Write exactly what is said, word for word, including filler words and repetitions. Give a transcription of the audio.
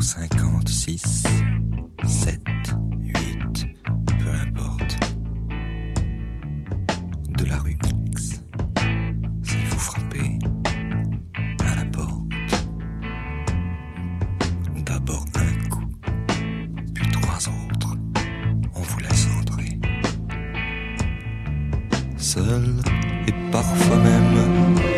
cinquante-six, sept, huit, peu importe. De la rue X, s'il vous frappez à la porte. D'abord un coup, puis trois autres, on vous laisse entrer. Seul et parfois même